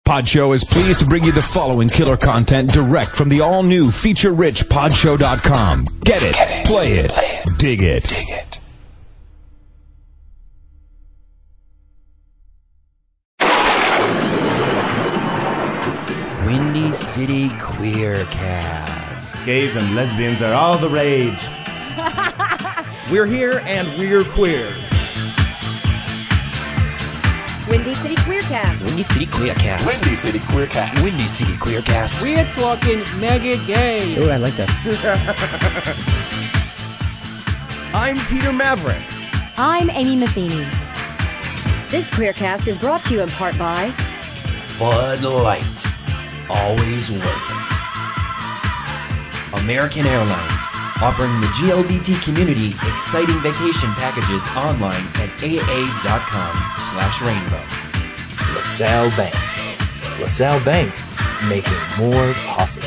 Pod Show is pleased to bring you the following killer content direct from the all-new feature-rich podshow.com. Get it, play it, dig it. Windy City Queercast. Gays and lesbians are all the rage. We're here and we're queer. Windy City Queercast. Windy City Queercast. Windy City Queercast. Windy City Queercast. We're talking mega gay. Oh, I like that. I'm Peter Maverick. I'm Amy Matheny. This Queercast is brought to you in part by Bud Light. Always worth it. American Airlines. Offering the GLBT community exciting vacation packages online at aa.com/rainbow. LaSalle Bank. LaSalle Bank, making more possible.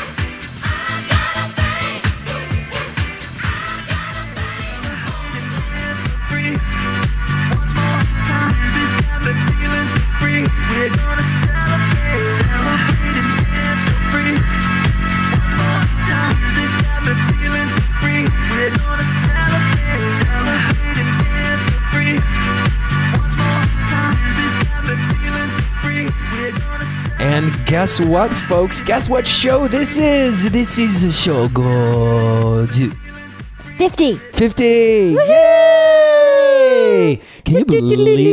And guess what, folks? Guess what show this is? This is a show called 50. 50. Yay! Can you believe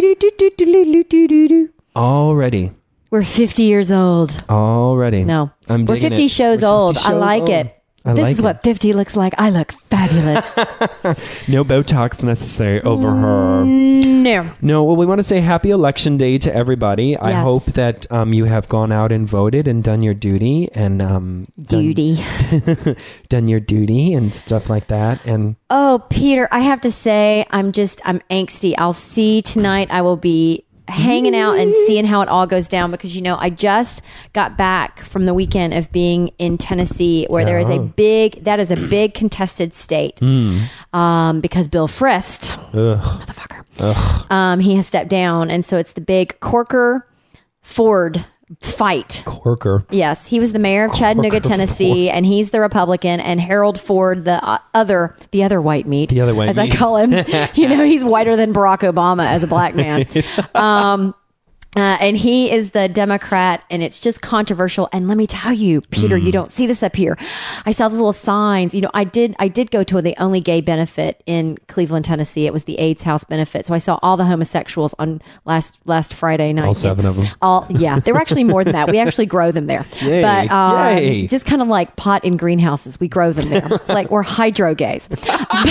it? Already. We're 50 years old. Already. No. I'm We're digging 50 it. shows We're 50 old. I shows like old. it. I This like is it. what 50 looks like. I look fabulous. No Botox necessary over her. No. No, well, we want to say happy election day to everybody. I Yes. hope that you have gone out and voted and done your duty and Duty. done your duty and stuff like that. And Oh, Peter, I have to say, I'm angsty. I'll see tonight. I will be hanging out and seeing how it all goes down because, you know, I just got back from the weekend of being in Tennessee where there is a big contested state because Bill Frist, motherfucker, he has stepped down. And so it's the big Corker-Ford fight. Corker. Yes, he was the mayor of Chattanooga, Tennessee, and he's the Republican. And Harold Ford, the other white meat, The other white as meat. I call him. You know, he's whiter than Barack Obama as a black man. And he is the Democrat, and it's just controversial. And let me tell you, Peter, you don't see this up here. I saw the little signs. You know, I did go to the only gay benefit in Cleveland, Tennessee. It was the AIDS House benefit. So I saw all the homosexuals on last Friday night. All 7 of them. Yeah, there were actually more than that. We actually grow them there. Yay. But Yay. just kind of like pot in greenhouses. We grow them there. It's like we're hydro gays. But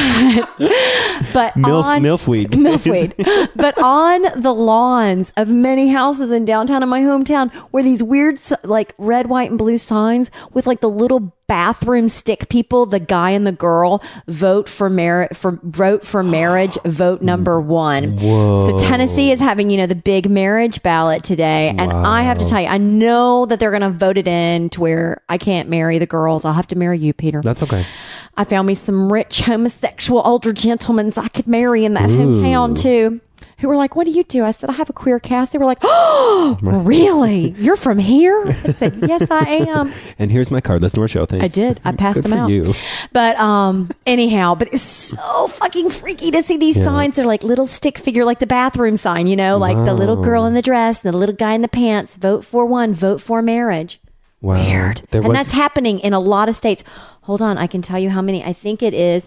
Milfweed. Milfweed. But on the lawns of many houses in downtown in my hometown were these weird like red, white, and blue signs with like the little bathroom stick people, the guy and the girl, vote for marriage, vote number 1. Whoa. So Tennessee is having, you know, the big marriage ballot today. And I have to tell you, I know that they're going to vote it in to where I can't marry the girls. I'll have to marry you, Peter. That's okay. I found me some rich homosexual older gentlemen I could marry in that hometown too, who were like, "What do you do?" I said, "I have a queer cast." They were like, "Oh, really? You're from here?" I said, "Yes, I am." And here's my card. Listen to our show. Thanks. I did. I passed Good them for out. you. But anyhow, but it's so fucking freaky to see these signs. They're like little stick figure, like the bathroom sign, you know, like the little girl in the dress, the little guy in the pants. Vote for 1. Vote for marriage. Wow. Weird. And that's happening in a lot of states. Hold on, I can tell you how many. I think it is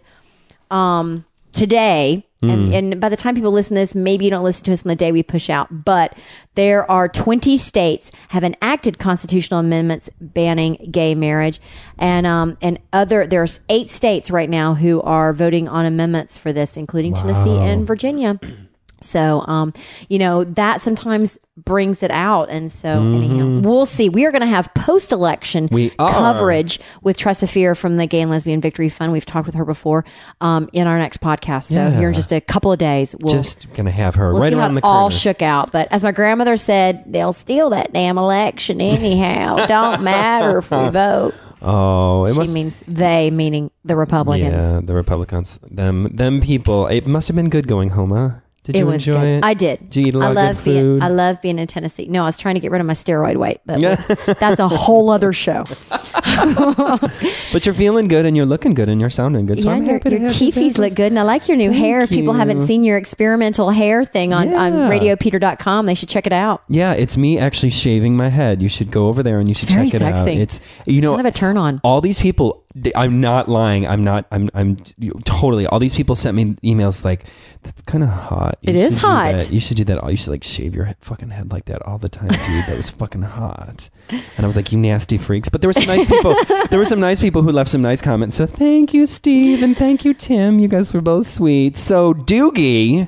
today. And by the time people listen to this, maybe you don't listen to us on the day we push out. But there are 20 states have enacted constitutional amendments banning gay marriage, and there's 8 states right now who are voting on amendments for this, including Tennessee and Virginia. So, you know, that sometimes brings it out. And so anyhow, we'll see. We are going to have post-election coverage with Tressa Fear from the Gay and Lesbian Victory Fund. We've talked with her before in our next podcast. So here in just a couple of days, we'll just going to have her we'll right see around how the it corner. all shook out. But as my grandmother said, they'll steal that damn election anyhow. Don't matter if we vote. Oh, She means they, meaning the Republicans. Yeah, the Republicans. Them people. It must have been good going home, huh? Did you enjoy good. it? I did. Did you eat a lot of good food? I love being in Tennessee. No, I was trying to get rid of my steroid weight, but that's a whole other show. But you're feeling good and you're looking good and you're sounding good. So I'm happy to your have teefies look good, and I like your new hair. If people haven't seen your experimental hair thing on radiopeter.com, they should check it out. Yeah, it's me actually shaving my head. You should go over there and you should check it out. It's kind of a turn on. All these people, I'm not lying. I'm totally. All these people sent me emails like, that's kind of hot. It is hot. You should do that. You should like shave your fucking head like that all the time, dude. That was fucking hot. And I was like, you nasty freaks. But there were some nice people. There were some nice people who left some nice comments. So thank you, Steve, and thank you, Tim. You guys were both sweet. So Doogie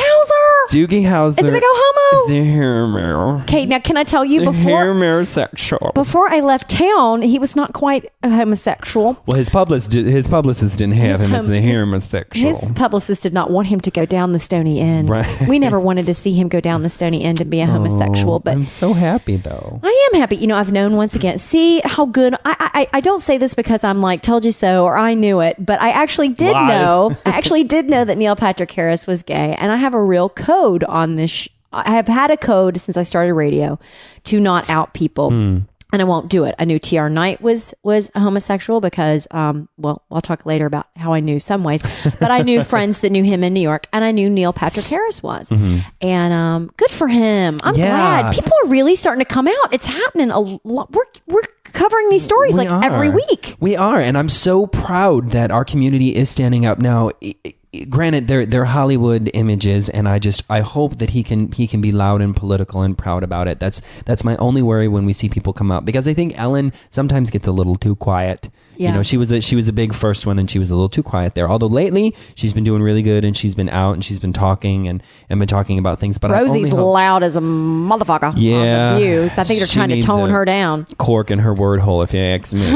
Howser. It's a big old homo. It's a homo. Okay, now can I tell you homosexual. before I left town, he was not quite a homosexual. Well, his publicist didn't have him as a homosexual. His publicist did not want him to go down the Stony End. Right. We never wanted to see him go down the Stony End and be a homosexual. But I'm so happy though. I am happy. You know, I've known once again. See how good. I don't say this because I'm like told you so or I knew it, but I actually did know. I actually did know that Neil Patrick Harris was gay, and I have a real code on this. I have had a code since I started radio to not out people. And I won't do it. I knew T.R. Knight was a homosexual because, well, I'll talk later about how I knew some ways, but I knew friends that knew him in New York, and I knew Neil Patrick Harris was. And good for him. I'm glad. People are really starting to come out. It's happening a lot. We're covering these stories every week. We are, and I'm so proud that our community is standing up now. Granted, they're Hollywood images, and I hope that he can be loud and political and proud about it. That's my only worry when we see people come out, because I think Ellen sometimes gets a little too quiet. Yeah. You know, she was a big first one, and she was a little too quiet there. Although lately she's been doing really good, and she's been out and she's been talking and been talking about things. But Rosie's loud as a motherfucker. Yeah, on the View. So I think they're trying to tone her down. Cork in her word hole, if you ask me.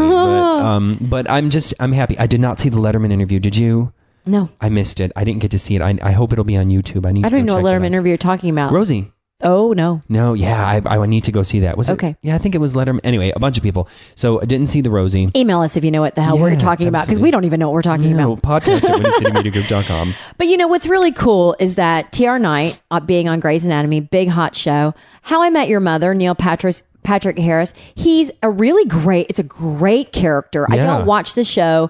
But I'm happy. I did not see the Letterman interview. Did you? No. I missed it. I didn't get to see it. I hope it'll be on YouTube. I don't even know what Letterman interview you're talking about. Rosie. Oh, no. No, yeah, I need to go see that. Was it? Okay. Yeah, I think it was Letterman. Anyway, a bunch of people. So I didn't see the Rosie. Email us if you know what the hell we're talking about, because we don't even know what we're talking about. Podcast at WindyCityMediaGroup.com. But you know what's really cool is that T.R. Knight, being on Grey's Anatomy, big hot show. How I Met Your Mother, Neil Patrick Harris. He's it's a great character. Yeah. I don't watch the show.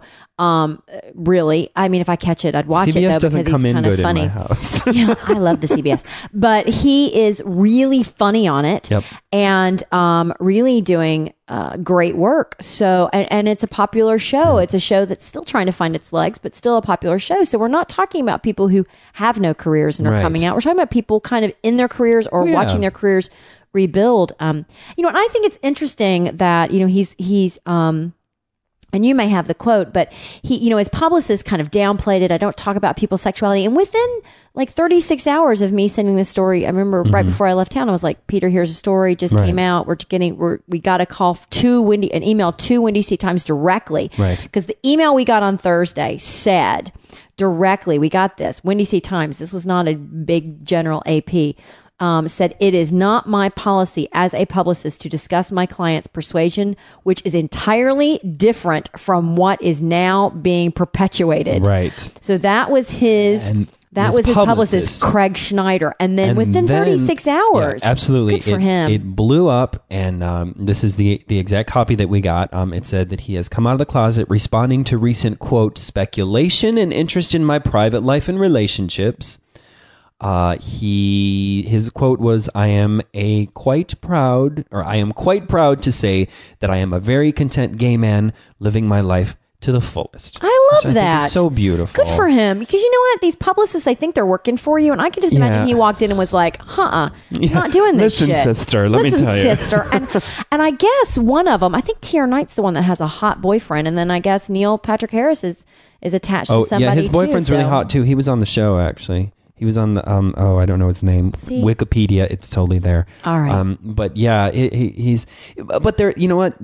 Really, I mean, if I catch it, I'd watch CBS it though, because he's kind of funny. In my house. Yeah, I love the CBS, but he is really funny on it, and really doing great work. So, and it's a popular show. It's a show that's still trying to find its legs, but still a popular show. So we're not talking about people who have no careers and are coming out. We're talking about people kind of in their careers or watching their careers rebuild. You know, and I think it's interesting that, you know, he's and you may have the quote, but he, you know, his publicist kind of downplayed it. I don't talk about people's sexuality. And within like 36 hours of me sending this story, I remember right before I left town, I was like, Peter, here's a story, just came out. We got a call an email to Windy City Times directly. Right. Because the email we got on Thursday said directly, we got this, Windy City Times. This was not a big general AP. Said, it is not my policy as a publicist to discuss my client's persuasion, which is entirely different from what is now being perpetuated. Right. So that was his publicist, Craig Schneider. And then within 36 hours. Yeah, absolutely. Good for him. It blew up. And this is the exact copy that we got. It said that he has come out of the closet responding to recent, quote, speculation and interest in my private life and relationships. His quote was, I am quite proud to say that I am a very content gay man living my life to the fullest. I love that. Think is so beautiful. Good for him. Because you know what? These publicists, they think they're working for you. And I can just imagine he walked in and was like, I'm not doing this shit. Listen, sister, let me tell you. Sister. And I guess one of them, I think T.R. Knight's the one that has a hot boyfriend. And then I guess Neil Patrick Harris is attached to somebody. Yeah, his boyfriend's really hot too. He was on the show, actually. He was on the I don't know his name. Wikipedia, it's totally there. All right. But yeah, he's. But there, you know what?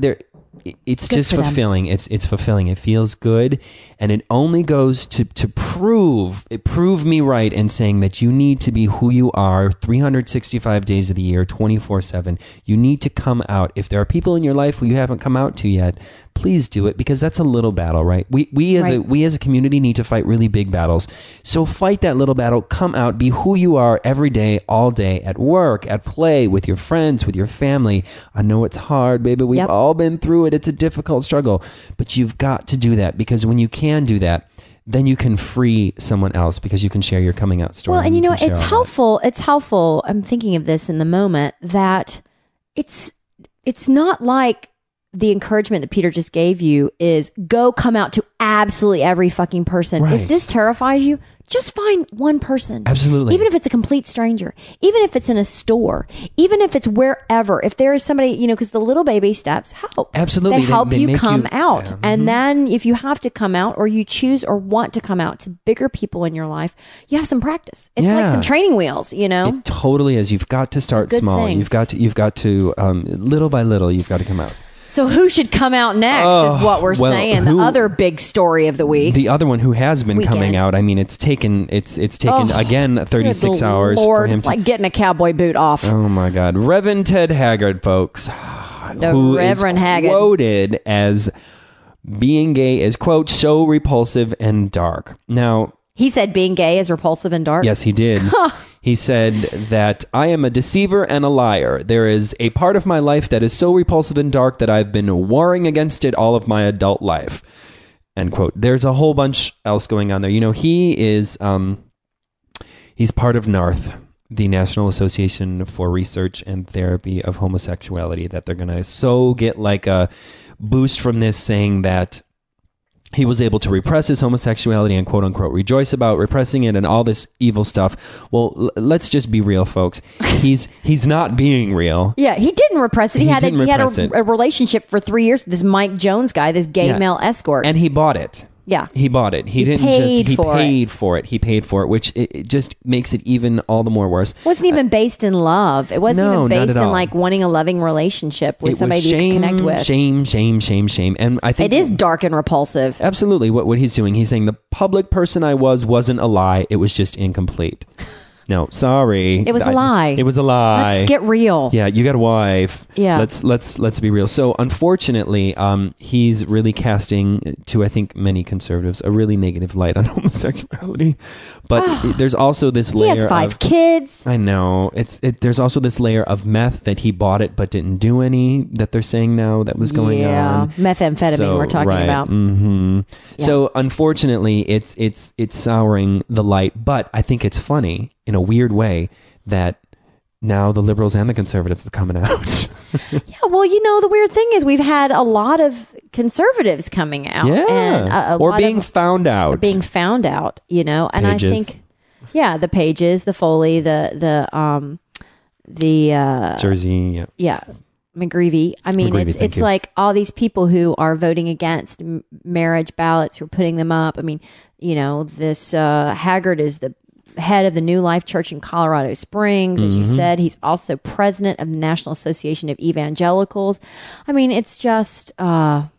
it's Good just for them. fulfilling. It's fulfilling. It feels good, and it only goes to prove me right in saying that you need to be who you are 365 days of the year, 24/7. You need to come out. If there are people in your life who you haven't come out to yet, please do it, because that's a little battle, right? We as a community need to fight really big battles. So fight that little battle. Come out. Be who you are every day, all day, at work, at play, with your friends, with your family. I know it's hard, baby. We've Yep. all been through it. It's a difficult struggle, but you've got to do that, because when you can do that, then you can free someone else, because you can share your coming out story. Well, and you know, can share it's all that. helpful. It's helpful. I'm thinking of this in the moment that it's not like the encouragement that Peter just gave you is go come out to absolutely every fucking person. Right. If this terrifies you, just find one person. Absolutely. Even if it's a complete stranger, even if it's in a store, even if it's wherever, if there is somebody, you know, because the little baby steps help. Absolutely. They help They you make come you- out. yeah. And then if you have to come out, or you choose or want to come out to bigger people in your life, you have some practice. It's like Yeah. some training wheels, you know? It totally is. You've got to start good small. thing. You've got to little by little, you've got to come out. So who should come out next is what we're well, saying. who- The other big story of the week. The other one who has been coming Weekend. out, I mean, it's taken Oh, again 36 good hours Lord, for him to. like getting a cowboy boot off. Oh my God, Reverend Ted Haggard, folks, The who Reverend is Haggard. quoted as being gay is, quote, so repulsive and dark. Now, He said being gay is repulsive and dark. yes, he did. He said that I am a deceiver and a liar. There is a part of my life that is so repulsive and dark that I've been warring against it all of my adult life. End quote. There's a whole bunch else going on there. You know, he is, he's part of NARTH, the National Association for Research and Therapy of Homosexuality, that they're going to so get like a boost from this, saying that he was able to repress his homosexuality and quote unquote rejoice about repressing it and all this evil stuff. Well, let's just be real, folks. He's not being real. Yeah, he didn't repress it. He had didn't repress it. a relationship for 3 years with this Mike Jones guy, this gay Yeah. male escort. And he bought it. Yeah. He bought it. He didn't paid just, he for it. paid for it. He paid for it, which it just makes it even all the more worse. It wasn't even based in love. It wasn't No, even not based at in all. like wanting a loving relationship with It somebody was that you shame, can connect with. shame. And I think It is dark and repulsive. absolutely what he's doing. He's saying the public person I was wasn't a lie. It was just incomplete. No, sorry. It was a lie. It was a lie. Let's get real. Yeah, you got a wife. Yeah. Let's be real. So unfortunately, he's really casting, to I think many conservatives, a really negative light on homosexuality. But there's also this He layer has 5 of, kids. I know. There's also this layer of meth that he bought it but didn't do any, that they're saying now that was going on. Methamphetamine we're talking right. about. hmm Yeah. So unfortunately, it's souring the light. But I think it's funny in a weird way that now the liberals and the conservatives are coming out. Yeah, well, you know, the weird thing is we've had a lot of conservatives coming out. Yeah. And a Or lot being of, found out. being found out, you know, and Pages. I think, yeah, the Pages, the Foley, the Jersey. Yeah. McGreevy. I mean, McGreevy, thank it's you. like all these people who are voting against marriage ballots, who are putting them up. I mean, you know, this Haggard is the head of the New Life Church in Colorado Springs. As you Mm-hmm. said, he's also president of the National Association of Evangelicals. I mean, it's just, The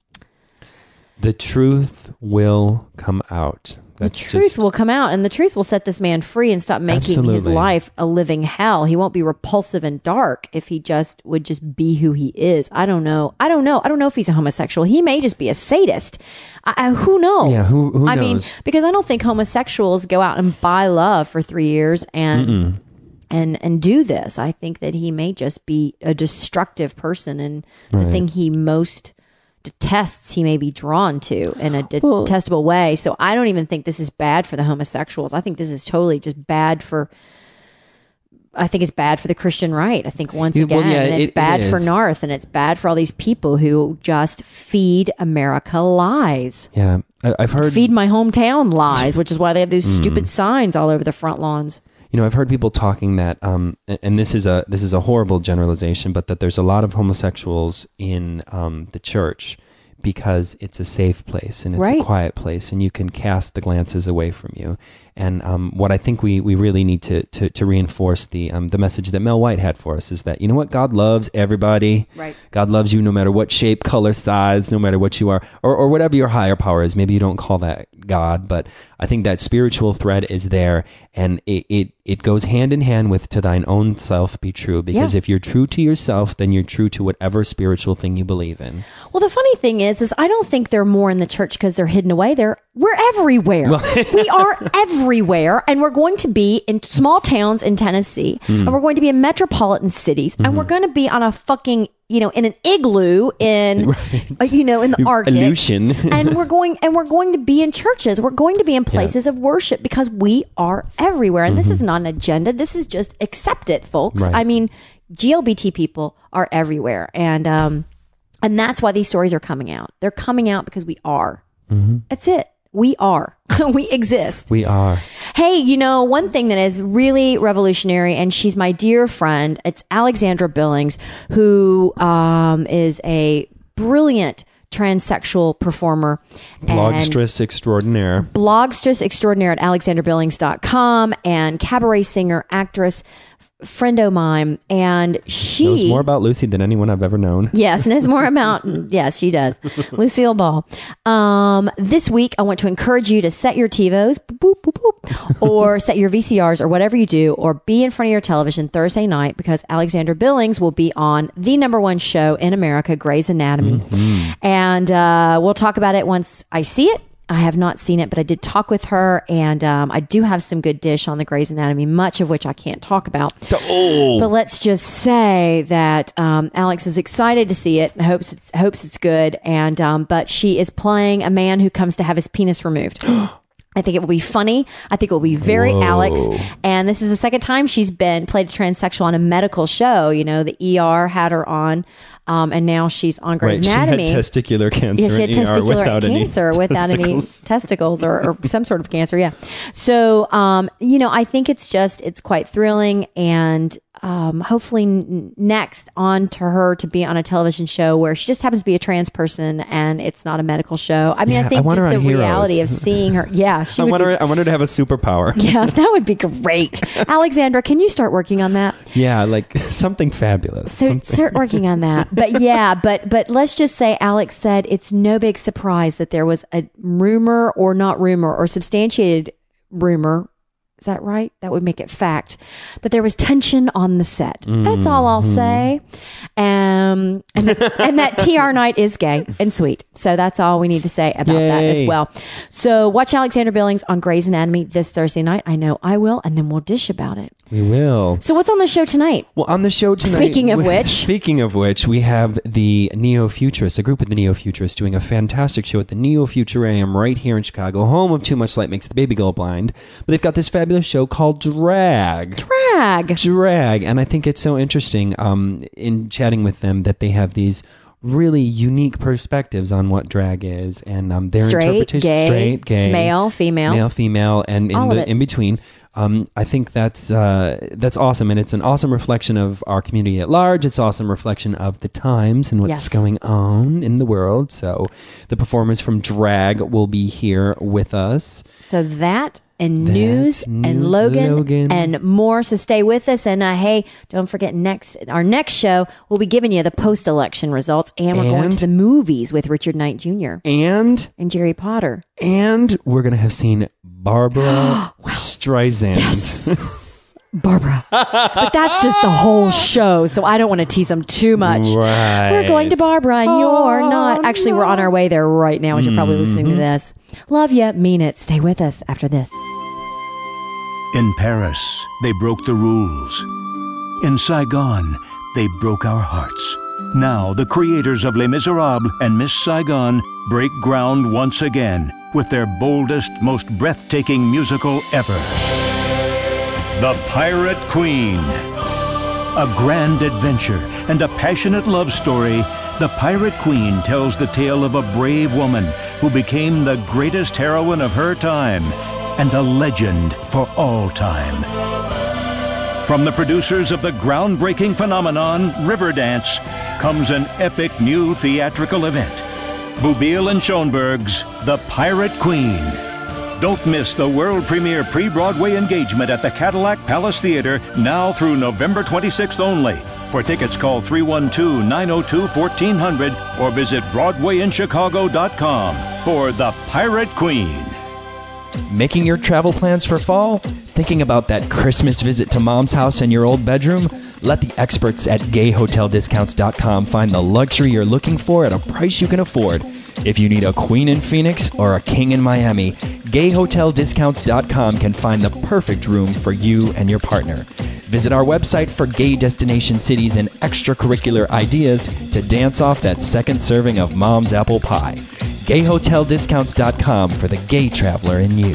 truth will come out. the truth will come out, and the truth will set this man free and stop making his Absolutely. life a living hell. He won't be repulsive and dark if he would just be who he is. I don't know if he's a homosexual. He may just be a sadist. Who knows? Yeah, who I mean, knows? because I don't think homosexuals go out and buy love for 3 years and do this. I think that he may just be a destructive person, and the thing he most detests he may be drawn to in a detestable way. So I don't even think this is bad for the homosexuals. I think this is totally just bad for, I think it's bad for the Christian right. I think once Yeah, again, well, yeah, and it's it bad for is. Narth, and it's bad for all these people who just feed America lies. Yeah. I've heard. Feed my hometown lies, which is why they have those stupid signs all over the front lawns. You know, I've heard people talking that, and this is a horrible generalization, but that there's a lot of homosexuals in the church because it's a safe place and it's Right. a quiet place, and you can cast the glances away from you. And what I think we really need to reinforce the message that Mel White had for us is that, you know what, God loves everybody. Right. God loves you no matter what shape, color, size, no matter what you are, or whatever your higher power is. Maybe you don't call that God, but I think that spiritual thread is there, and it goes hand in hand with to thine own self be true. Because Yeah. if you're true to yourself, then you're true to whatever spiritual thing you believe in. Well, the funny thing is I don't think they're more in the church because they're hidden away. We're everywhere. We are everywhere, and we're going to be in small towns in Tennessee, and we're going to be in metropolitan cities, and we're going to be on a fucking, in an igloo in, in the Arctic. Aleutian. and we're going to be in churches. We're going to be in places of worship because we are everywhere. And this is not an agenda. This is just accept it, folks. Right. I mean, GLBT people are everywhere. And that's why these stories are coming out. They're coming out because we are. That's it. We are. We exist. We are. Hey, one thing that is really revolutionary, and she's my dear friend, it's Alexandra Billings, who is a brilliant transsexual performer. Blogstress extraordinaire. Blogstress extraordinaire at alexanderbillings.com, and cabaret singer, actress, friend of mine. And she Knows more about Lucy than anyone I've ever known. Yes, knows more about. Yes, she does. Lucille Ball. This week, I want to encourage you to set your TiVos, boop, boop, boop, or set your VCRs, or whatever you do, or be in front of your television Thursday night, because Alexandra Billings will be on the #1 show in America, Grey's Anatomy. And we'll talk about it once I see it. I have not seen it, but I did talk with her, and I do have some good dish on the Grey's Anatomy, much of which I can't talk about. But let's just say that Alex is excited to see it, hopes it's good, and but she is playing a man who comes to have his penis removed. I think it will be funny. I think it will be very Alex. And this is the second time she's played a transsexual on a medical show. The ER had her on, and now she's on Grey's Anatomy. She had testicular cancer. Yeah, she had testicular cancer without any testicles or some sort of cancer. Yeah. So, I think it's quite thrilling, and hopefully next on to her to be on a television show where she just happens to be a trans person and it's not a medical show. I mean, I think just the reality of seeing her. Yeah. I want her to have a superpower. Yeah, that would be great. Alexandra, can you start working on that? Yeah, like something fabulous. So start working on that. But yeah, but let's just say Alex said it's no big surprise that there was a rumor, or not rumor, or substantiated rumor. Is that right? That would make it fact. But there was tension on the set. That's all I'll say. And that TR night is gay and sweet. So that's all we need to say about that as well. So watch Alexandra Billings on Grey's Anatomy this Thursday night. I know I will. And then we'll dish about it. We will. So what's on the show tonight? Well, on the show tonight... Speaking of which, we have the Neo-Futurists, a group of the Neo-Futurists doing a fantastic show at the Neo-Futurium right here in Chicago, home of Too Much Light Makes the Baby Go Blind. But they've got this fabulous show called Drag. And I think it's so interesting in chatting with them that they have these really unique perspectives on what drag is, and their interpretation, gay, male, female, and in between. I think that's awesome, and it's an awesome reflection of our community at large. It's an awesome reflection of the times and what's going on in the world. So the performers from Drag will be here with us. So that and news and Logan and more. So stay with us. And hey, don't forget, our next show, we'll be giving you the post-election results, and we're going to the movies with Richard Knight Jr. and Jerry Potter. And we're going to have seen Barbara Streisand. Yes. Barbara. But that's just the whole show, so I don't want to tease them too much. Right. We're going to Barbara, and you're not. Actually, we're on our way there right now as you're probably listening to this. Love ya, mean it. Stay with us after this. In Paris, they broke the rules. In Saigon, they broke our hearts. Now, the creators of Les Miserables and Miss Saigon break ground once again with their boldest, most breathtaking musical ever. The Pirate Queen. A grand adventure and a passionate love story, The Pirate Queen tells the tale of a brave woman who became the greatest heroine of her time and a legend for all time. From the producers of the groundbreaking phenomenon Riverdance comes an epic new theatrical event. Boublil and Schoenberg's The Pirate Queen. Don't miss the world premiere pre-Broadway engagement at the Cadillac Palace Theater now through November 26th only. For tickets, call 312-902-1400 or visit BroadwayInChicago.com for The Pirate Queen. Making your travel plans for fall? Thinking about that Christmas visit to Mom's house and your old bedroom? Let the experts at GayHotelDiscounts.com find the luxury you're looking for at a price you can afford. If you need a queen in Phoenix or a king in Miami, GayHotelDiscounts.com can find the perfect room for you and your partner. Visit our website for gay destination cities and extracurricular ideas to dance off that second serving of Mom's apple pie. GayHotelDiscounts.com for the gay traveler in you.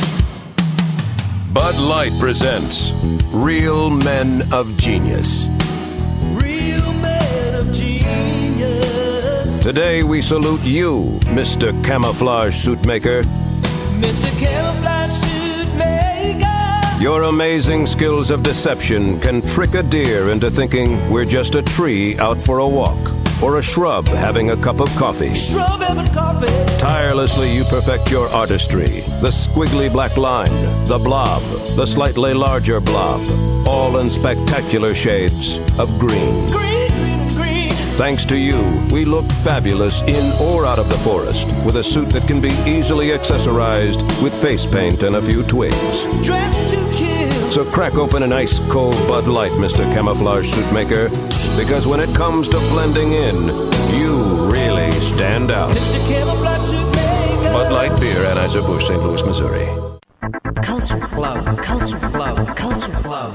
Bud Light presents Real Men of Genius. Real Men of Genius. Today we salute you, Mr. Camouflage Suit Maker. Mr. Camouflage Suit Maker. Your amazing skills of deception can trick a deer into thinking we're just a tree out for a walk, or a shrub having a cup of coffee. Shrub having coffee. Tirelessly you perfect your artistry. The squiggly black line, the blob, the slightly larger blob, all in spectacular shades of green. Green, green, and green. Thanks to you, we look fabulous in or out of the forest with a suit that can be easily accessorized with face paint and a few twigs. Dressed to kill. So crack open an ice-cold Bud Light, Mr. Camouflage Suit Maker, because when it comes to blending in, you really stand out. Mr. Camouflage Suit Maker. Bud Light Beer, Anheuser-Busch, St. Louis, Missouri. Culture Club. Culture Club. Culture Club.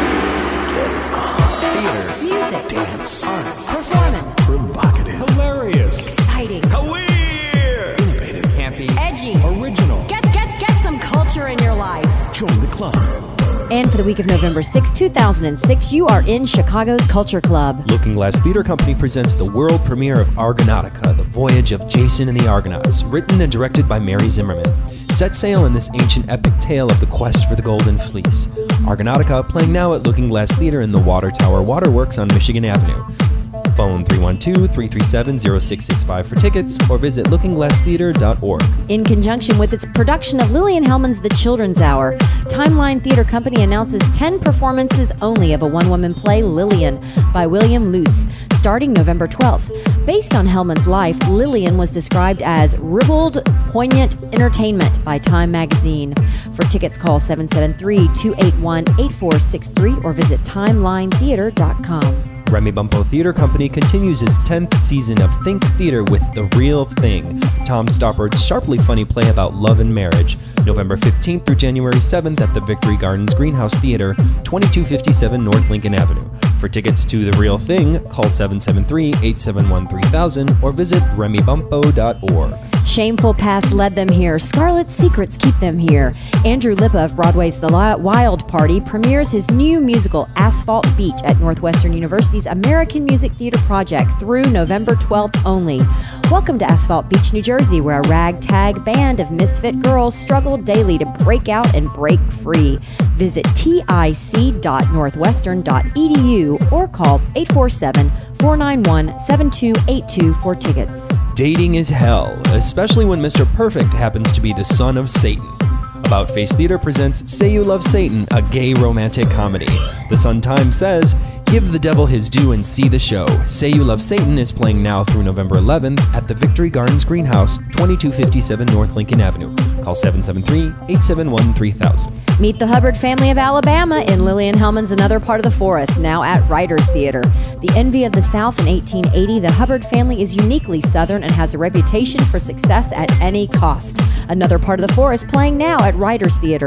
Theater. Music. Dance. Art. Performance. Provocative. Hilarious. Exciting. Weird. Innovative. Campy. Edgy. Original. Get some culture in your life. Join the club. And for the week of November 6, 2006, you are in Chicago's Culture Club. Looking Glass Theater Company presents the world premiere of Argonautica, The Voyage of Jason and the Argonauts, written and directed by Mary Zimmerman. Set sail in this ancient epic tale of the quest for the Golden Fleece. Argonautica playing now at Looking Glass Theater in the Water Tower Waterworks on Michigan Avenue. Phone 312-337-0665 for tickets or visit lookingglasstheater.org. In conjunction with its production of Lillian Hellman's The Children's Hour, Timeline Theater Company announces 10 performances only of a one-woman play, Lillian, by William Luce, starting November 12th. Based on Hellman's life, Lillian was described as ribald, poignant entertainment by Time magazine. For tickets, call 773-281-8463 or visit timelinetheater.com. Remy Bumpo Theater Company continues its 10th season of Think Theater with The Real Thing, Tom Stoppard's sharply funny play about love and marriage, November 15th through January 7th at the Victory Gardens Greenhouse Theater, 2257 North Lincoln Avenue. For tickets to The Real Thing, call 773-871-3000 or visit remybumpo.org. Shameful past led them here. Scarlet's secrets keep them here. Andrew Lippa of Broadway's The Wild Party premieres his new musical Asphalt Beach at Northwestern University's American Music Theater Project through November 12th only. Welcome to Asphalt Beach, New Jersey, where a ragtag band of misfit girls struggle daily to break out and break free. Visit tic.northwestern.edu or call 847-491-7282 for tickets. Dating is hell, especially when Mr. Perfect happens to be the son of Satan. About Face Theater presents Say You Love Satan, a gay romantic comedy. The Sun-Times says, give the devil his due and see the show. Say You Love Satan is playing now through November 11th at the Victory Gardens Greenhouse, 2257 North Lincoln Avenue. Call 773-871-3000. Meet the Hubbard family of Alabama in Lillian Hellman's Another Part of the Forest, now at Writers Theater. The envy of the South in 1880, the Hubbard family is uniquely Southern and has a reputation for success at any cost. Another Part of the Forest playing now at Writers Theater,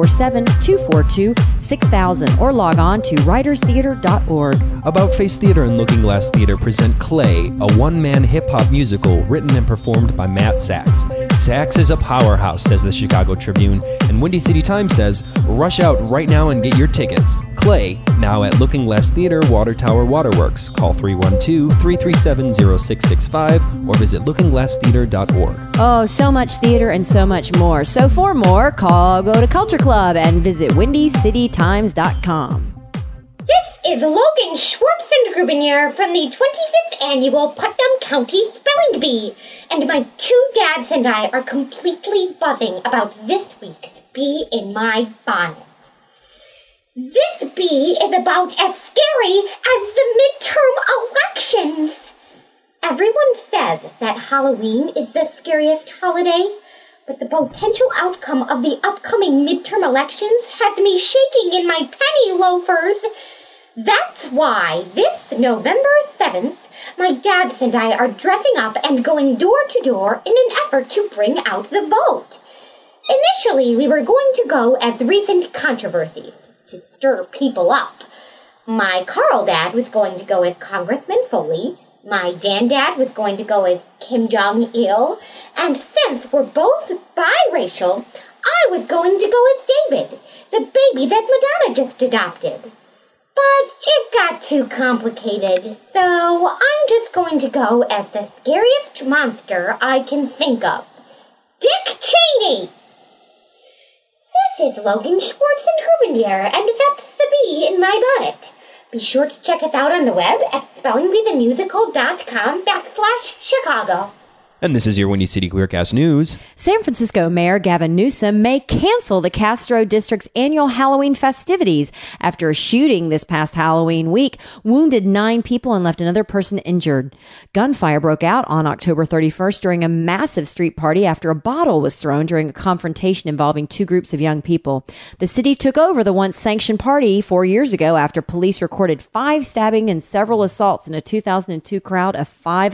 847-242-6000, or log on to writerstheater.org. About Face Theater and Looking Glass Theater present Clay, a one-man hip-hop musical written and performed by Matt Sachs. Sachs is a powerhouse, says the Chicago Tribune, and Windy City Times says, rush out right now and get your tickets. Clay, now at Looking Glass Theater, Water Tower Waterworks. Call 312-337-0665 or visit lookingglasstheater.org. Oh, so much theater and so much more. So for more, go to Culture Club and visit WindyCityTimes.com. This is Logan Schwartzengrubener from the 25th Annual Putnam County Spelling spelling bee, and my two dads and I are completely buzzing about this week's Bee in My Bonnet. This bee is about as scary as the midterm elections. Everyone says that Halloween is the scariest holiday, but the potential outcome of the upcoming midterm elections has me shaking in my penny loafers. That's why this November 7th, my dads and I are dressing up and going door to door in an effort to bring out the vote. Initially, we were going to go as recent controversy, to stir people up. My Carl dad was going to go as Congressman Foley, my Dan dad was going to go as Kim Jong-il, and since we're both biracial, I was going to go as David, the baby that Madonna just adopted. But it got too complicated, so I'm just going to go as the scariest monster I can think of. Dick Cheney! This is Logan Schwartzenherbendier, and that's the Bee in My Bonnet. Be sure to check us out on the web at spellingbeethemusical.com/Chicago. And this is your Windy City Queercast News. San Francisco Mayor Gavin Newsom may cancel the Castro District's annual Halloween festivities after a shooting this past Halloween week wounded 9 people and left another person injured. Gunfire broke out on October 31st during a massive street party after a bottle was thrown during a confrontation involving 2 groups of young people. The city took over the once-sanctioned party 4 years ago after police recorded 5 stabbings and several assaults in a 2002 crowd of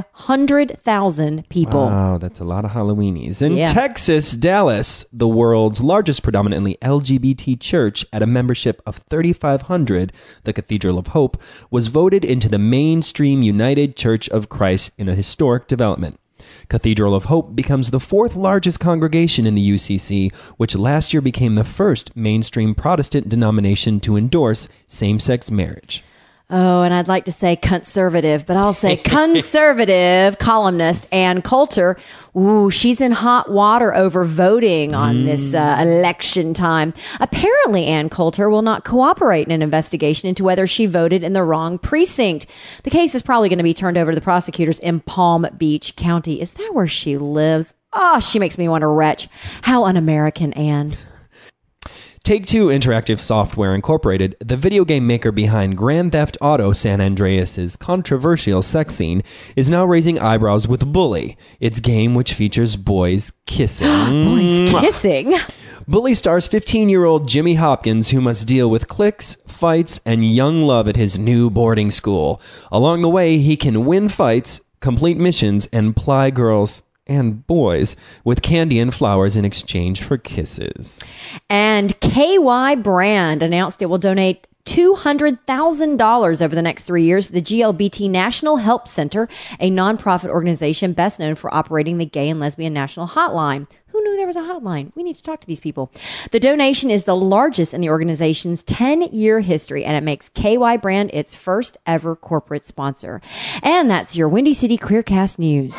500,000 people. Wow, that's a lot of Halloweenies. In Texas, Dallas, the world's largest predominantly LGBT church at a membership of 3,500, the Cathedral of Hope, was voted into the mainstream United Church of Christ in a historic development. Cathedral of Hope becomes the 4th largest congregation in the UCC, which last year became the first mainstream Protestant denomination to endorse same-sex marriage. Oh, and I'd like to say conservative, but I'll say conservative columnist Ann Coulter. Ooh, she's in hot water over voting on this election time. Apparently, Ann Coulter will not cooperate in an investigation into whether she voted in the wrong precinct. The case is probably going to be turned over to the prosecutors in Palm Beach County. Is that where she lives? Oh, she makes me want to retch. How un-American, Ann. Take-Two Interactive Software Incorporated, the video game maker behind Grand Theft Auto San Andreas' controversial sex scene, is now raising eyebrows with Bully, its game which features boys kissing. Boys kissing? Bully stars 15-year-old Jimmy Hopkins, who must deal with cliques, fights, and young love at his new boarding school. Along the way, he can win fights, complete missions, and ply girls and boys with candy and flowers in exchange for kisses. And KY Brand announced it will donate $200,000 over the next 3 years to the GLBT National Help Center, a nonprofit organization best known for operating the Gay and Lesbian National Hotline. Who knew there was a hotline? We need to talk to these people. The donation is the largest in the organization's 10-year history, and it makes KY Brand its first ever corporate sponsor. And that's your Windy City Queercast News.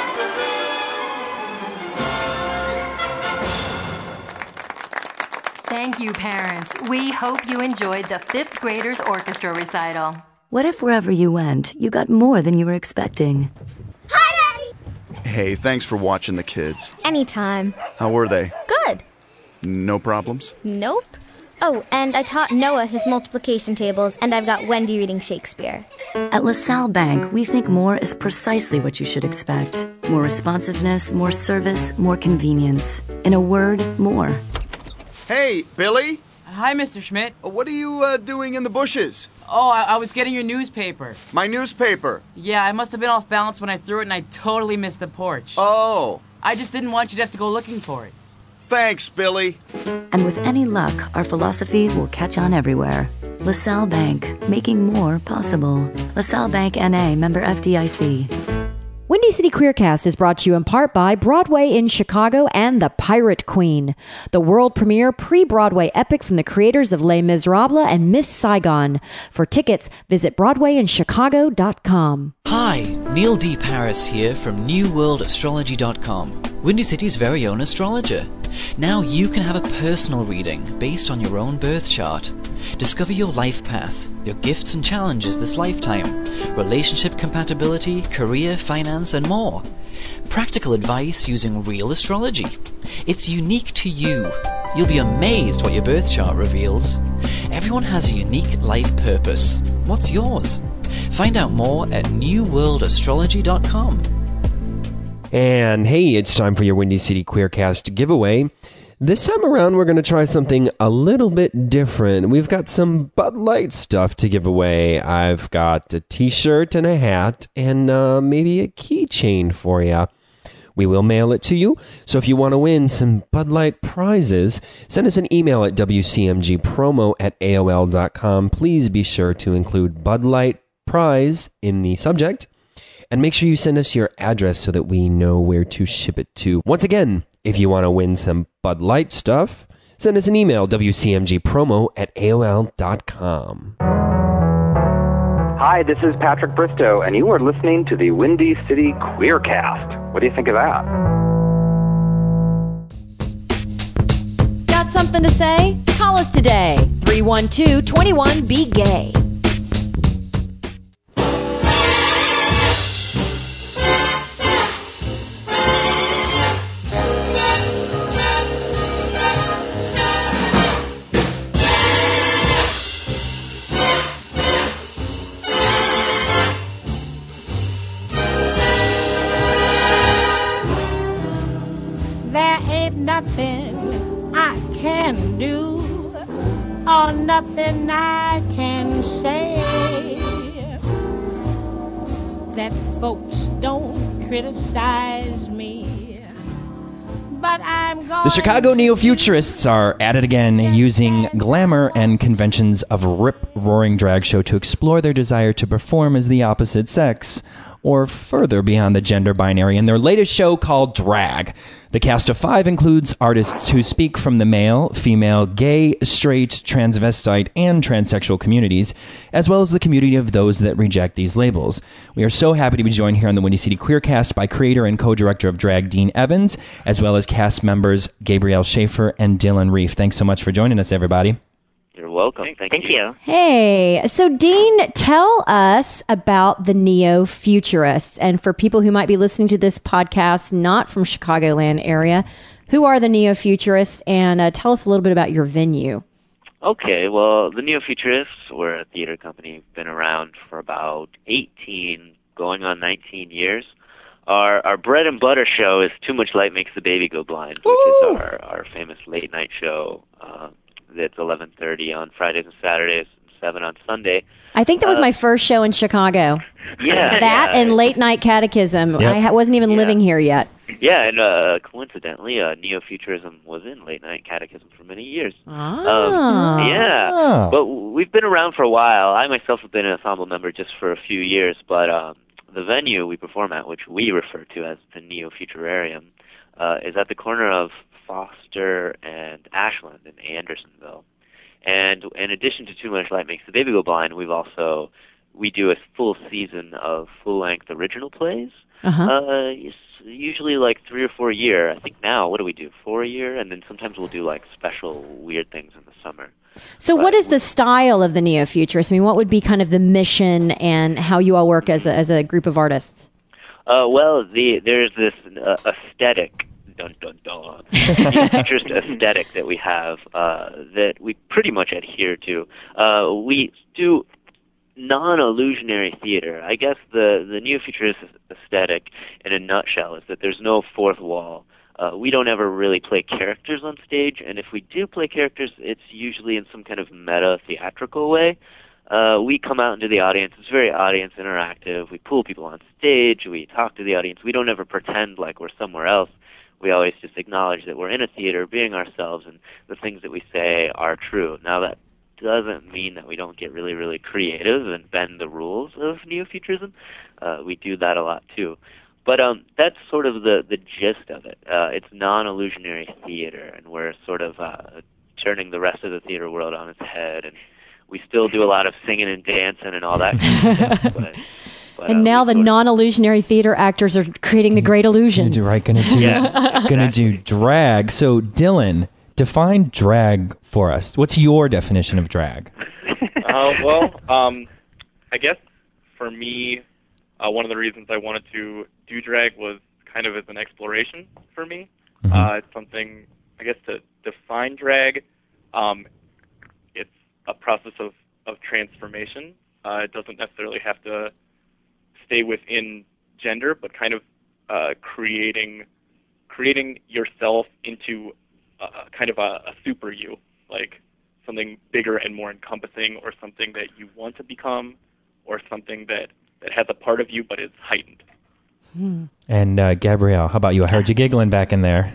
Thank you, parents. We hope you enjoyed the 5th graders orchestra recital. What if wherever you went, you got more than you were expecting? Hi, Daddy! Hey, thanks for watching the kids. Anytime. How were they? Good. No problems? Nope. Oh, and I taught Noah his multiplication tables, and I've got Wendy reading Shakespeare. At LaSalle Bank, we think more is precisely what you should expect. More responsiveness, more service, more convenience. In a word, more. Hey, Billy. Hi, Mr. Schmidt. What are you doing in the bushes? Oh, I was getting your newspaper. My newspaper? Yeah, I must have been off balance when I threw it and I totally missed the porch. Oh. I just didn't want you to have to go looking for it. Thanks, Billy. And with any luck, our philosophy will catch on everywhere. LaSalle Bank, making more possible. LaSalle Bank N.A., member FDIC. Windy City Queercast is brought to you in part by Broadway in Chicago and The Pirate Queen, the world premiere pre-Broadway epic from the creators of Les Miserables and Miss Saigon. For tickets, visit BroadwayInChicago.com. Hi, Neil D. Paris here from NewWorldAstrology.com. Windy City's very own astrologer. Now you can have a personal reading based on your own birth chart. Discover your life path, your gifts and challenges this lifetime, relationship compatibility, career, finance, and more. Practical advice using real astrology. It's unique to you. You'll be amazed what your birth chart reveals. Everyone has a unique life purpose. What's yours? Find out more at newworldastrology.com. And hey, it's time for your Windy City Queercast giveaway. This time around, we're going to try something a little bit different. We've got some Bud Light stuff to give away. I've got a t-shirt and a hat and maybe a keychain for you. We will mail it to you. So if you want to win some Bud Light prizes, send us an email at wcmgpromo@aol.com. Please be sure to include Bud Light prize in the subject. And make sure you send us your address so that we know where to ship it to. Once again, if you want to win some Bud Light stuff, send us an email, wcmgpromo@aol.com. Hi, this is Patrick Bristow, and you are listening to the Windy City Queercast. What do you think of that? Got something to say? Call us today. 312-21-BE-GAY. Nothing I can do, or nothing I can say, that folks don't criticize me, but I'm going. The Chicago Neo-Futurists are at it again, using glamour and conventions of a rip-roaring drag show to explore their desire to perform as the opposite sex, or further beyond the gender binary, in their latest show called Drag. The cast of 5 includes artists who speak from the male, female, gay, straight, transvestite, and transsexual communities, as well as the community of those that reject these labels. We are so happy to be joined here on the Windy City Queercast by creator and co-director of Drag, Dean Evans, as well as cast members Gabrielle Schaefer and Dylan Reef. Thanks so much for joining us, everybody. You're welcome. Thank you. Hey, so Dean, tell us about the Neo-Futurists. And for people who might be listening to this podcast not from Chicagoland area, who are the Neo-Futurists? And tell us a little bit about your venue. Okay, well, the Neo-Futurists, we're a theater company, been around for about 18, going on 19 years. Our bread and butter show is Too Much Light Makes the Baby Go Blind, which is our famous late night show. That's 11:30 on Fridays and Saturdays, 7 on Sunday. I think that was my first show in Chicago. Yeah. That and Late Night Catechism. Yep. I wasn't even living here yet. Yeah, and coincidentally, Neo-Futurism was in Late Night Catechism for many years. Yeah, but we've been around for a while. I myself have been an ensemble member just for a few years, but the venue we perform at, which we refer to as the Neo-Futurarium, is at the corner of Foster and Ashland in Andersonville. And in addition to Too Much Light Makes the Baby Go Blind, we do a full season of full-length original plays. Usually like 3 or 4 a year. I think now, what do we do, 4 a year? And then sometimes we'll do like special weird things in the summer. So what is the style of the Neo-Futurists? I mean, what would be kind of the mission and how you all work as a group of artists? Well, there's this aesthetic, futurist aesthetic that we have that we pretty much adhere to. We do non-illusionary theater. I guess the neo-futurist aesthetic, in a nutshell, is that there's no fourth wall. We don't ever really play characters on stage, and if we do play characters, it's usually in some kind of meta-theatrical way. We come out into the audience. It's very audience interactive. We pull people on stage. We talk to the audience. We don't ever pretend like we're somewhere else. We always just acknowledge that we're in a theater, being ourselves, and the things that we say are true. Now, that doesn't mean that we don't get really, really creative and bend the rules of neo-futurism. We do that a lot, too. But that's sort of the gist of it. It's non-illusionary theater, and we're sort of turning the rest of the theater world on its head, and we still do a lot of singing and dancing and all that kind of stuff, But, and now the non-illusionary theater actors are creating the great illusion. Gonna do drag. So Dylan, define drag for us. What's your definition of drag? I guess for me, one of the reasons I wanted to do drag was kind of as an exploration for me. It's something, I guess, to define drag. It's a process of transformation. It doesn't necessarily have to stay within gender, but kind of creating yourself into kind of a super you, like something bigger and more encompassing, or something that you want to become, or something that has a part of you but is heightened. And Gabrielle, how about you? I heard you giggling back in there.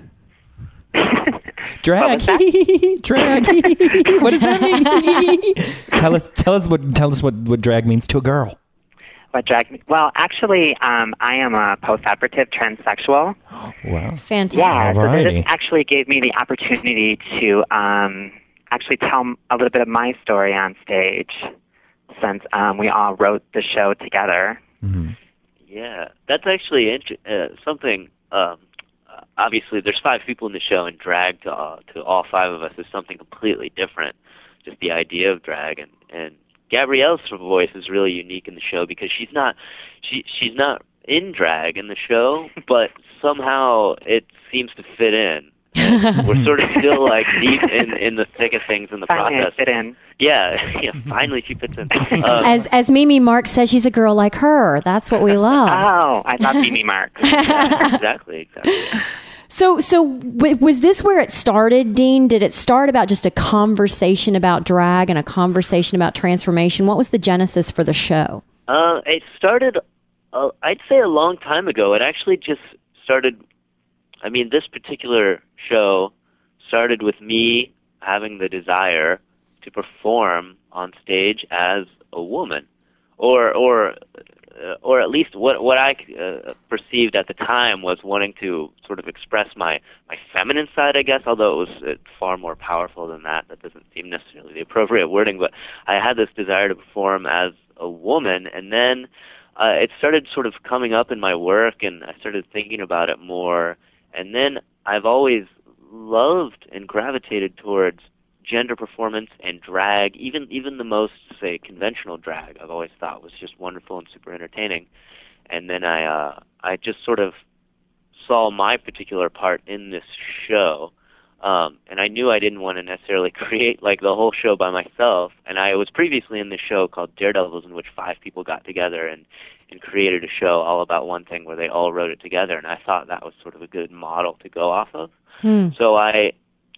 Drag, drag. What does that mean? Tell us what drag means to a girl. What drag? Well, actually, I am a post-operative transsexual. Wow, fantastic! Yeah, so Alrighty. this actually gave me the opportunity to actually tell a little bit of my story on stage, since we all wrote the show together. Mm-hmm. Yeah, that's actually something. Obviously, there's 5 people in the show, and drag to all 5 of us is something completely different. Just the idea of drag, and Gabrielle's voice is really unique in the show because she's not in drag in the show, but somehow it seems to fit in. We're sort of still like deep in the thick of things in the Finally process. I fit in. Yeah, finally she fits in. As Mimi Mark says, she's a girl like her. That's what we love. Oh, I love Mimi Mark. Exactly. So was this where it started, Dean? Did it start about just a conversation about drag and a conversation about transformation? What was the genesis for the show? It started, I'd say, a long time ago. It actually just started. I mean, this particular show started with me having the desire to perform on stage as a woman, or at least what I perceived at the time was wanting to sort of express my feminine side, I guess, although it's far more powerful than that. That doesn't seem necessarily the appropriate wording, but I had this desire to perform as a woman, and then it started sort of coming up in my work, and I started thinking about it more. And then I've always loved and gravitated towards gender performance and drag, even the most, say, conventional drag. I've always thought was just wonderful and super entertaining. And then I just sort of saw my particular part in this show, and I knew I didn't want to necessarily create like the whole show by myself. And I was previously in this show called Daredevils, in which 5 people got together and created a show all about one thing where they all wrote it together, and I thought that was sort of a good model to go off of. So I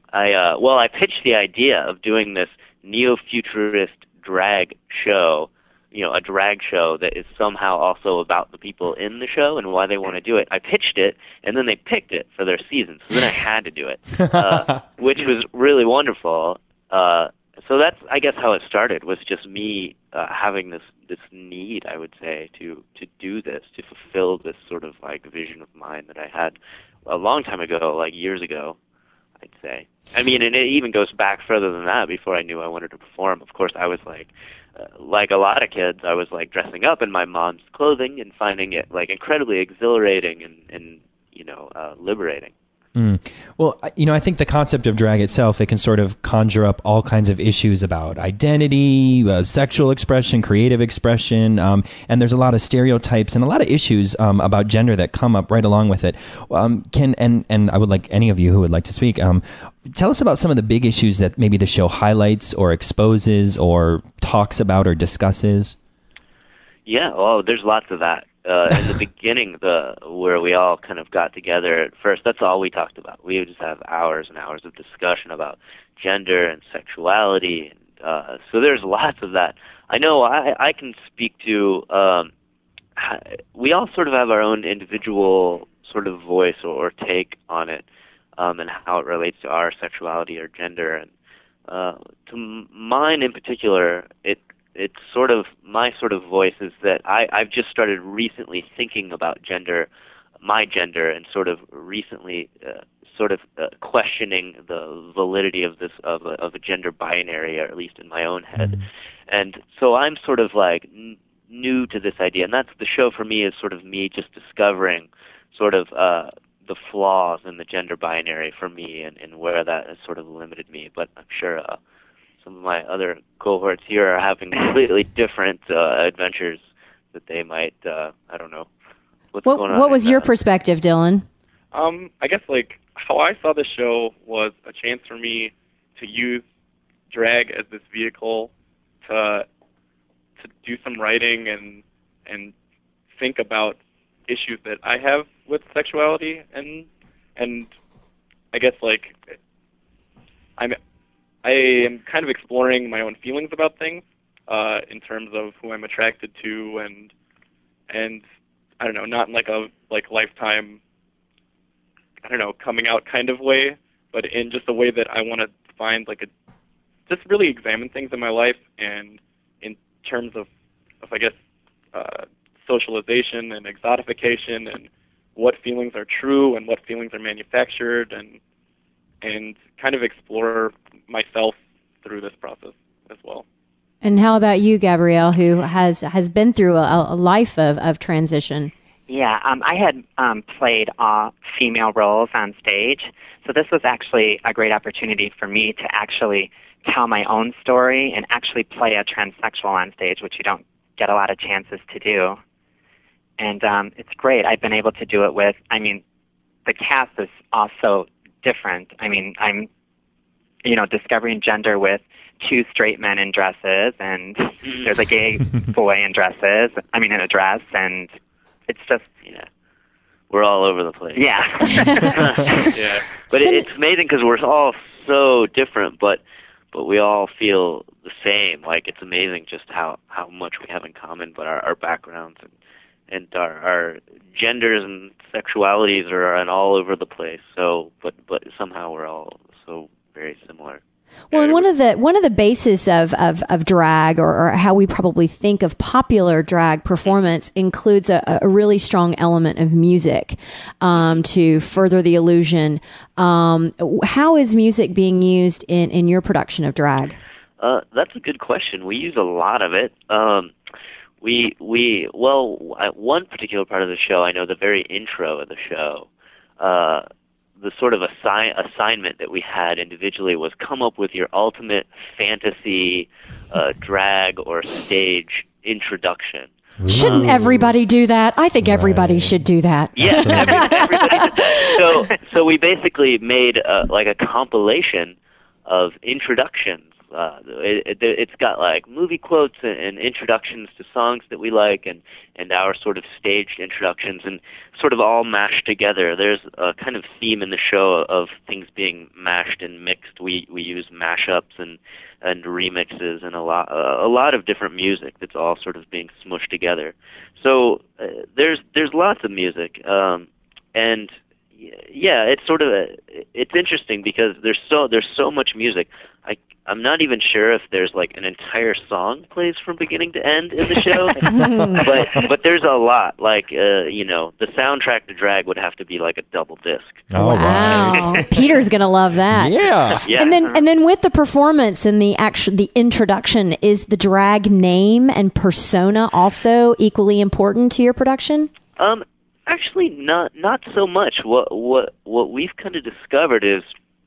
pitched the idea of doing this neo-futurist drag show, a drag show that is somehow also about the people in the show and why they want to do it. I pitched it, and then they picked it for their season, so then I had to do it, which was really wonderful. So that's, I guess, how it started, was just me having this need, I would say, to do this, to fulfill this sort of like vision of mine that I had a long time ago, like years ago, I'd say. I mean, and it even goes back further than that. Before I knew I wanted to perform, of course, I was like a lot of kids, I was like dressing up in my mom's clothing and finding it like incredibly exhilarating and liberating. Well, I think the concept of drag itself, it can sort of conjure up all kinds of issues about identity, sexual expression, creative expression, and there's a lot of stereotypes and a lot of issues about gender that come up right along with it. And I would like any of you who would like to speak, tell us about some of the big issues that maybe the show highlights or exposes or talks about or discusses. Yeah, well, there's lots of that. In the beginning, where we all kind of got together at first, that's all we talked about. We would just have hours and hours of discussion about gender and sexuality. And, so there's lots of that. I know I can speak to, we all sort of have our own individual sort of voice or take on it, and how it relates to our sexuality or gender. And to mine in particular, it's sort of my sort of voice is that I've just started recently thinking about my gender, and sort of recently questioning the validity of this of a gender binary, or at least in my own head. And so I'm sort of like new to this idea, and that's the show for me is sort of me just discovering sort of the flaws in the gender binary for me and where that has sort of limited me. But I'm sure some of my other cohorts here are having completely different adventures that they might, I don't know. What's going on What was in your that? perspective, Dylan? I guess like how I saw the show was a chance for me to use drag as this vehicle to do some writing and think about issues that I have with sexuality and I guess like I am kind of exploring my own feelings about things in terms of who I'm attracted to and I don't know, not in like a lifetime, I don't know, coming out kind of way, but in just a way that I want to find just really examine things in my life and in terms of I guess socialization and exotification and what feelings are true and what feelings are manufactured and kind of explore myself through this process as well. And how about you, Gabrielle, who has been through a life of transition? Yeah, I had played female roles on stage, so this was actually a great opportunity for me to actually tell my own story and actually play a transsexual on stage, which you don't get a lot of chances to do. And it's great. I've been able to do it with, the cast is also different. I'm, discovering gender with 2 straight men in dresses, and there's a gay boy in dresses, in a dress, and it's just... Yeah. We're all over the place. Yeah. Yeah. But it's amazing because we're all so different, but we all feel the same. Like, it's amazing just how much we have in common, but our backgrounds and our genders and sexualities are all over the place. So, but somehow we're all so very similar. Well, and one of the bases of drag or how we probably think of popular drag performance includes a really strong element of music to further the illusion. How is music being used in your production of drag? That's a good question. We use a lot of it. At one particular part of the show, I know the very intro of the show, the sort of assignment that we had individually was come up with your ultimate fantasy drag or stage introduction. Shouldn't everybody do that? I think everybody should do that. Yeah, everybody. So we basically made a compilation of introductions. It's got like movie quotes and introductions to songs that we like and our sort of staged introductions and sort of all mashed together. There's a kind of theme in the show of things being mashed and mixed. We use mashups and remixes and a lot of different music that's all sort of being smushed together. So there's lots of music and yeah, it's sort of it's interesting because there's so much music. I'm not even sure if there's like an entire song plays from beginning to end in the show, but there's a lot. Like the soundtrack to drag would have to be like a double disc. Oh wow! Right. Peter's gonna love that. Yeah. And then with the performance and the introduction, is the drag name and persona also equally important to your production? Actually, not so much. What we've kind of discovered is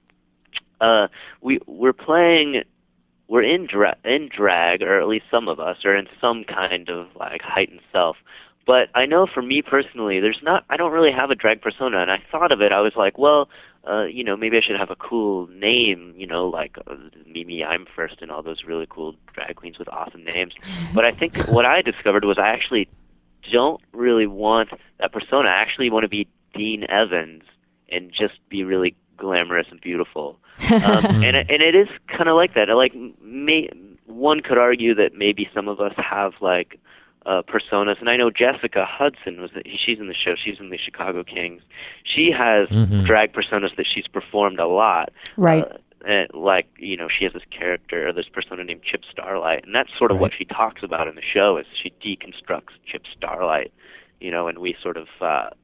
we're in drag, or at least some of us are in some kind of like heightened self. But I know for me personally, I don't really have a drag persona, and I thought of it. I was like, well, maybe I should have a cool name, like Mimi I'm First and all those really cool drag queens with awesome names. But I think what I discovered was I actually don't really want that persona. I actually want to be Dean Evans and just be really glamorous and beautiful. And it is kind of like that. Like one could argue that maybe some of us have like personas, and I know Jessica Hudson she's in the show. She's in the Chicago Kings. She has drag personas that she's performed a lot. Right. She has this character or this persona named Chip Starlight, and that's sort of what she talks about in the show. Is she deconstructs Chip Starlight, and we sort of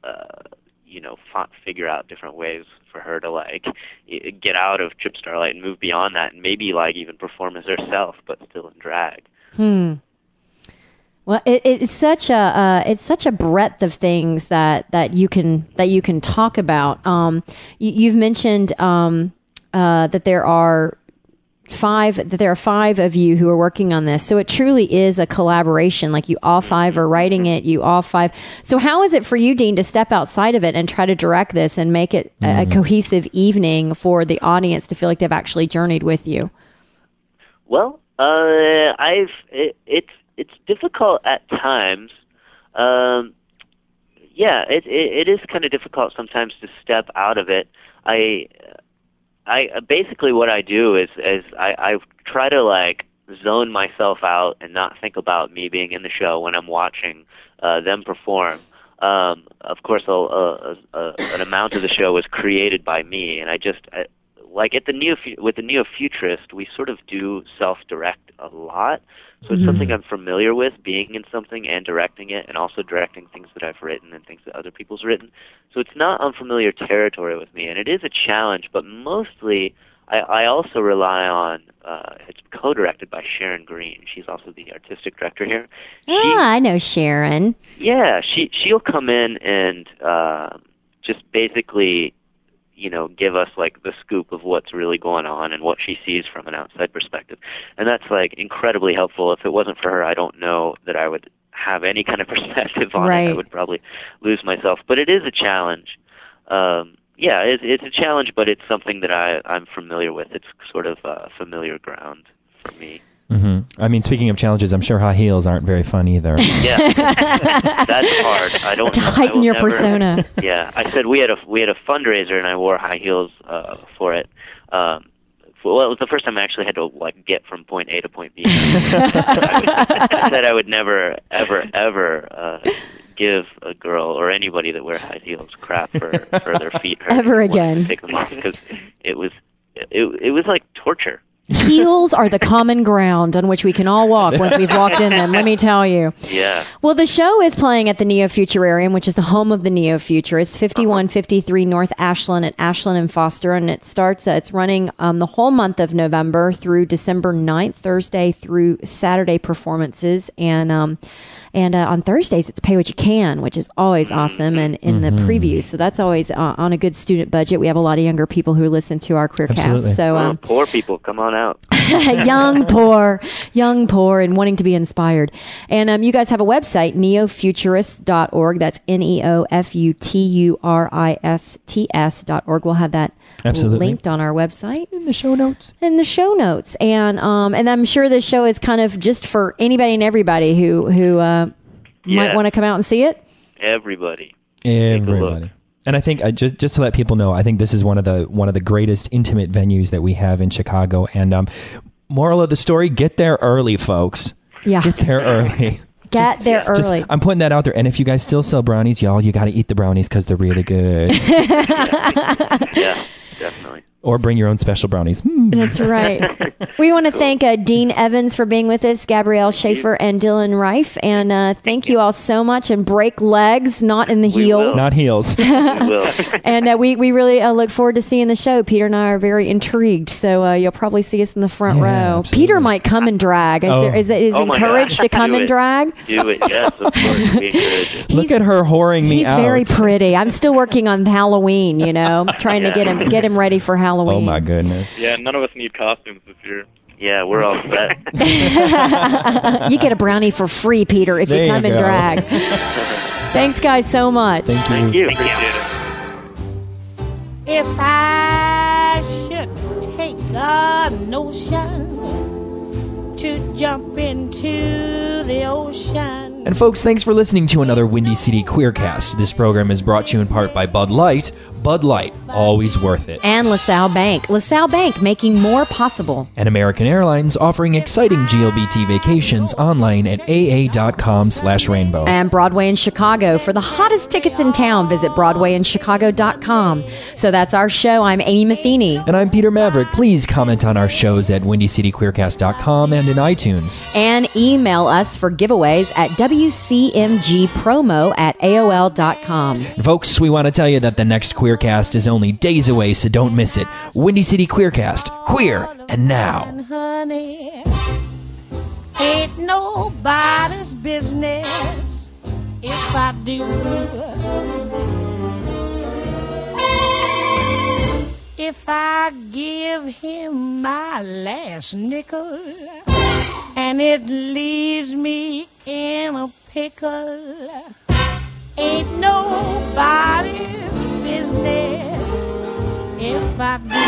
figure out different ways for her to like get out of Chip Starlight and move beyond that, and maybe like even perform as herself, but still in drag. Well, it's such a breadth of things that you can talk about. You've mentioned that there are 5 of you who are working on this, so it truly is a collaboration. Like, you all 5 are writing it. You all 5. So how is it for you, Dean, to step outside of it and try to direct this and make it a cohesive evening for the audience to feel like they've actually journeyed with you? Well, it's difficult at times. It is kind of difficult sometimes to step out of it. I basically what I do is I try to like zone myself out and not think about me being in the show when I'm watching them perform. Of course, an amount of the show was created by me, and like with the Neo-Futurist, we sort of do self-direct a lot. So it's something I'm familiar with, being in something and directing it, and also directing things that I've written and things that other people's written. So it's not unfamiliar territory with me, and it is a challenge, but mostly I also rely on, it's co-directed by Sharon Green. She's also the artistic director here. I know Sharon. Yeah, she'll come in and just basically, give us like the scoop of what's really going on and what she sees from an outside perspective. And that's like incredibly helpful. If it wasn't for her, I don't know that I would have any kind of perspective on it. I would probably lose myself. But it is a challenge. It's a challenge, but it's something that I'm familiar with. It's sort of familiar ground for me. Mm-hmm. I mean, speaking of challenges, I'm sure high heels aren't very fun either. Yeah, that's hard. To heighten your persona. Yeah, I said we had a fundraiser and I wore high heels for it. Well, it was the first time I actually had to like get from point A to point B. I said I would never, ever give a girl or anybody that wear high heels crap for their feet hurt ever again, because it was like torture. Heels are the common ground on which we can all walk once we've walked in them, let me tell you. Yeah. Well, the show is playing at the Neo-Futurarium, which is the home of the Neo-Futurists, 5153 North Ashland at Ashland and Foster, and it starts, it's running the whole month of November through December 9th, Thursday through Saturday performances, and on Thursdays, it's Pay What You Can, which is always awesome, and in the previews. So that's always on a good student budget. We have a lot of younger people who listen to our Queercast. So poor people, come on out. young, poor, and wanting to be inspired. And you guys have a website, neofuturists.org. That's neofuturists.org. We'll have that linked on our website. In the show notes. And I'm sure this show is kind of just for anybody and everybody who might want to come out and see it. Everybody. And I think just to let people know, I think this is one of the greatest intimate venues that we have in Chicago. And moral of the story: get there early, folks. Yeah, get there early. Get there early. I'm putting that out there. And if you guys still sell brownies, y'all, you got to eat the brownies because they're really good. Yeah, definitely. Or bring your own special brownies. That's right. We want to thank Dean Evans for being with us, Gabrielle Schaefer, and Dylan Reif. And thank you all so much. And break legs, not in the heels. Not heels. We will. And we really look forward to seeing the show. Peter and I are very intrigued. So you'll probably see us in the front row. Absolutely. Peter might come and drag. Is encouraged to come and drag? Do it, yes, of course. Be encouraged. Look at her whoring me out. He's very pretty. I'm still working on Halloween, trying to get him ready for Halloween. Oh my goodness. Yeah, none of us need costumes this year. Yeah, we're all set. You get a brownie for free, Peter, if you come and drag. Thanks, guys, so much. Thank you. Appreciate it. If I should take a notion to jump into the ocean. And folks, thanks for listening to another Windy City Queercast. This program is brought to you in part by Bud Light. Bud Light, always worth it. And LaSalle Bank. LaSalle Bank, making more possible. And American Airlines, offering exciting GLBT vacations online at aa.com/rainbow. And Broadway in Chicago. For the hottest tickets in town, visit BroadwayInChicago.com. So that's our show. I'm Amy Matheny. And I'm Peter Maverick. Please comment on our shows at WindyCityQueercast.com and in iTunes. And email us for giveaways at WCMGpromo@AOL.com. And folks, we want to tell you that the next Queercast is only days away, so don't miss it. Windy City Queercast. Queer and now. Honey, Ain't nobody's business if I do. If I give him my last nickel and it leaves me in a pickle, ain't nobody's business if I do.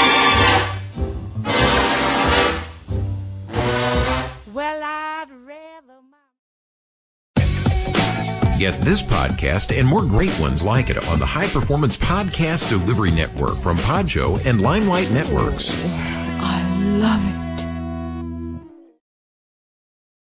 Well, I'd rather. Get this podcast and more great ones like it on the High Performance Podcast Delivery Network from Podjo and Limelight Networks. I love it.